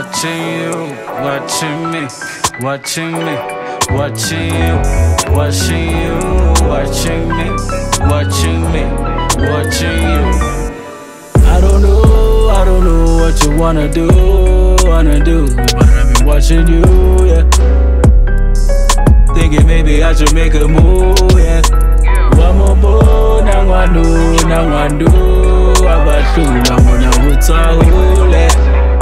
watching you, watching me, watching me, watching you, watching you, watching me, watching me, watching you. I don't know what you wanna do, but I've been watching you, yeah. Thinking maybe I should make a move, yeah. Wamobo nangwandu abatula mona utahule.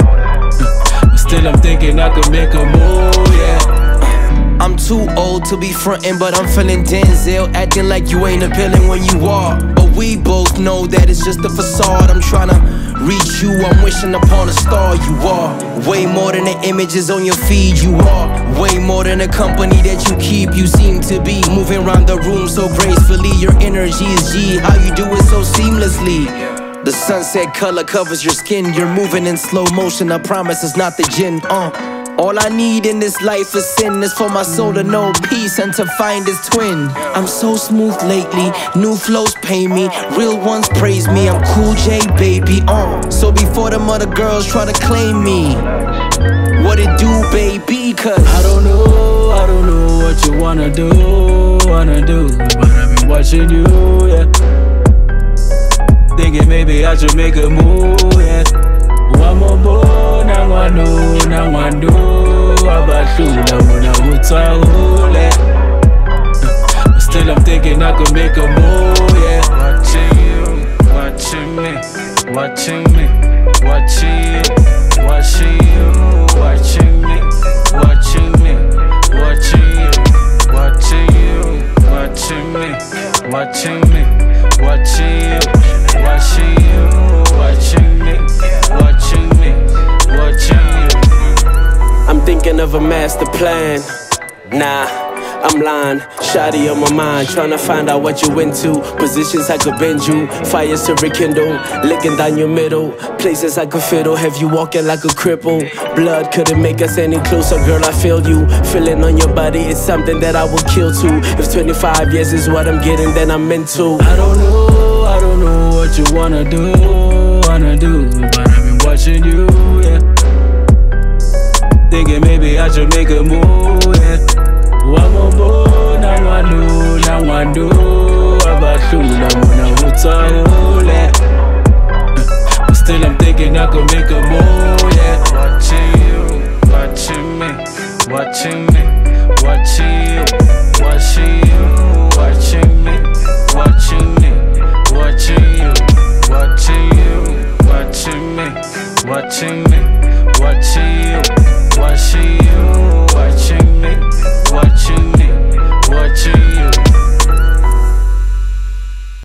Still I'm thinking I could make a move, yeah. I'm too old to be frontin', but I'm feeling Denzel, acting like you ain't appealing when you are. But we both know that it's just a facade. I'm tryna reach you, I'm wishing upon a star. You are way more than the images on your feed. You are way more than the company that you keep. You seem to be moving around the room so gracefully. Your energy is G, how you do it so seamlessly. The sunset color covers your skin. You're moving in slow motion, I promise it's not the gin. All I need in this life is sin, is for my soul to know peace and to find its twin. I'm so smooth lately, new flows pay me, real ones praise me. I'm Cool J, baby, So before them other girls try to claim me, what it do, baby? Cause I don't know what you wanna do, but I've been watching you, yeah. Thinking maybe I should make a move, yeah. Wamobo nangwandu abatula mona utahule. Still I'm thinking I could make a move, yeah. Watching you, watching me, watching me, watching you, watching you, watching me, watching me, watching you, watching you, watching me, watching me, watching you, watching you, watching me, watching me, watching you. I'm thinking of a master plan. Nah, I'm lying. Shawty on my mind, tryna find out what you into. Positions I could bend you, fires to rekindle, licking down your middle. Places I could fiddle, have you walking like a cripple. Blood couldn't make us any closer, girl, I feel you. Feeling on your body, it's something that I would kill to. If 25 years is what I'm getting, then I'm into. I don't know what you wanna do, but I've been watching you, yeah. Thinking maybe I should make a move, yeah. Wamobo nangwandu abatula mona utahule. Still I'm thinking I could make a move, yeah. Watching you, watching me, watching me, watching you, watching you, watching me, watching me, watching you, watching you, watching me, watching me, watching you, watching you, watching me.